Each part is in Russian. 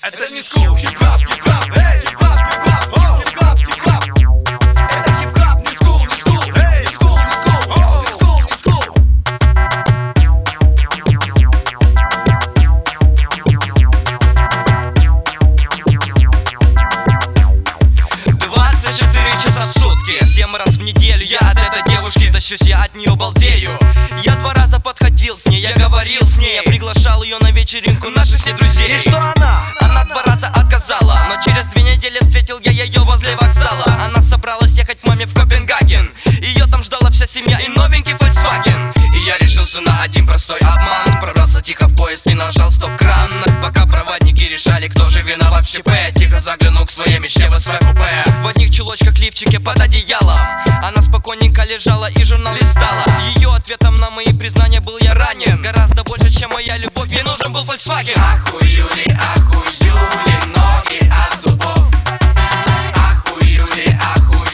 Это не скул, хип-хап, хип-хап, эй, хип-хап, хип-хап, о, хип-хап, хип-хап. Это хип-хап, не скул, не скул, эй, не скул, не скул, о, не скул, не скул. 24 часа в сутки, 7 раз в неделю я от этой девушки тащусь, я от нее балдею. Я 2 раза подходил к ней, я говорил с ней, я приглашал ее на вечеринку наших всех друзей. И что она? Она 2 раза отказала, но через 2 недели встретил я ее возле вокзала. Она собралась ехать к маме в Копенгаген, ее там ждала вся семья и новенький Volkswagen. И я решился на один простой обман, пробрался тихо в поезд и нажал стоп-кран. Пока проводники решали, кто же виноват в ЧП, тихо заглянул к своей мечте в СВ купе. В одних чулочках, лифчике под одеялом она спокойненько лежала и журнал листала. Ее ответом на мои признания был я ранен. Гораздо больше, чем моя любовь, ей нужен был Volkswagen. Ахуюли, ноги от зубов. Ахуюли,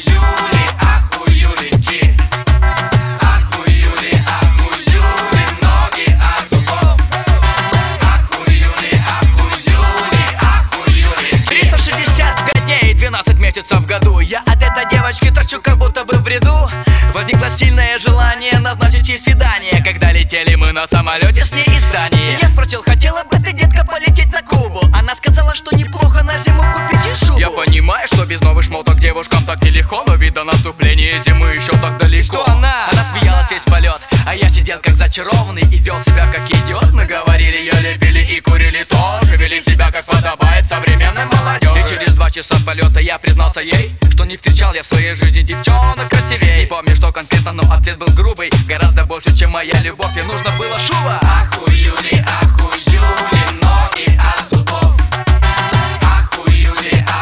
ахуюлики. Ахуюли, ноги от зубов. Ахуюли, ахуюлики. 365 дней и 12 месяцев в году я от этой девочки торчу, как будто бы в бреду. Возникло сильное желание назначить ей свидание, когда летели мы на самолете с ней из Дании. Я спросил, хотела бы ты, детка, полететь на Кубу? Она сказала, что неплохо на зиму купить и шубу. Я понимаю, что без новых шмоток девушкам так нелегко, но ведь до наступления зимы еще так далеко. Что она? Она смеялась весь полет, а я сидел как зачарованный и вел себя как идиот. Мы говорили, ее любили и курили тоже, вели себя как подобает современной молодежи. И через 2 часа полета я признался ей, что не встречал я в своей жизни девчонок красивей. Не помню, что конкретно, но ответ был грубый, гораздо больше, чем моя любовь, ей нужно было шуба. Ахуюли, ноги от зубов. Ахуюли,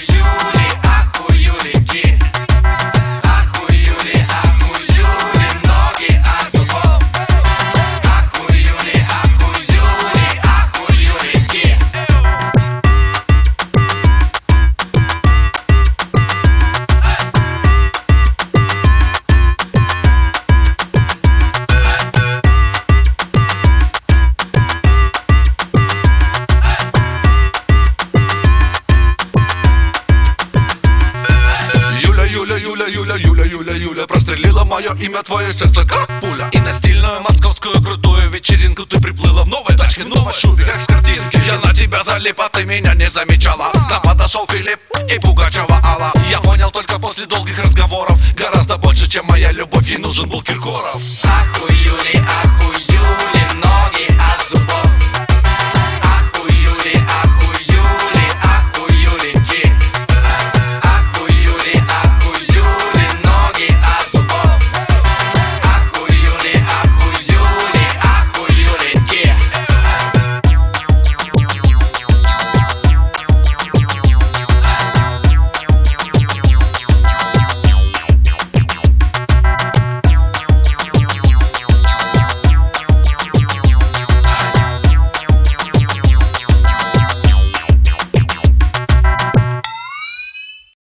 ахуюлики. Ахуюли, ноги от зубов. Ахуюли, ахуюлики. Юля, прострелила мое имя, твое сердце как пуля. И на стильную московскую крутую вечеринку ты приплыла в новой тачке, новой шубе, как с картинки. Я на тебя залип, а ты меня не замечала. Нам подошел Филипп и Пугачева Алла. Я понял только после долгих разговоров, гораздо больше, чем моя любовь, ей нужен был Киркоров. Ахуюли,